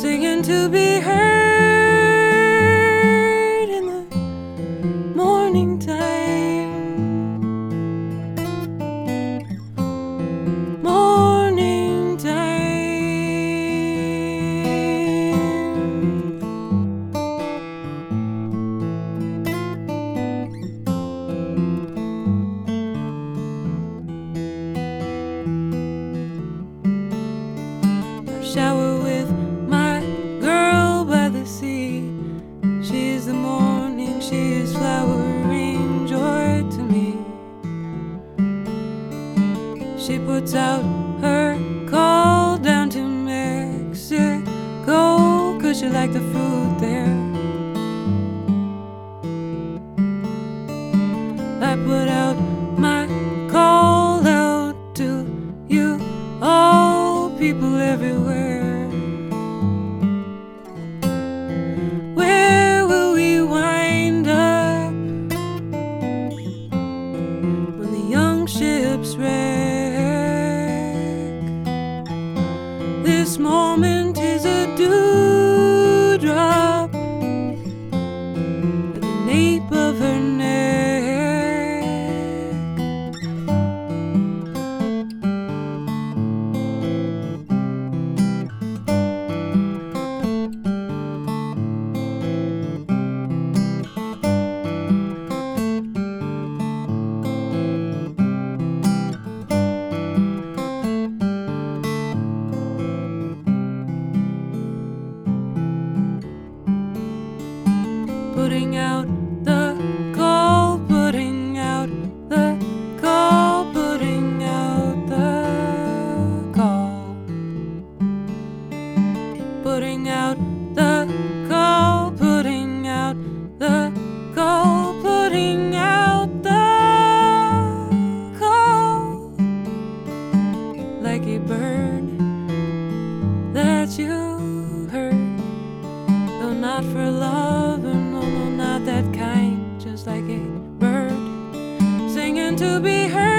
singing to be heard in the morning time. Morning time. Shower with my girl by the sea. She is the morning, she is flowering joy to me. She puts out her call down to Mexico, 'cause she liked the fruit there. I put out my call out to you, all people everywhere. Where will we wind up when the young ships wreck? This moment is a dewdrop at the nape of her neck. Putting out the call, putting out the call, putting out the call, putting out the call, putting out the call, putting out the call, like a bird that you heard, though not for love, or no, not that kind, just like a bird singing to be heard.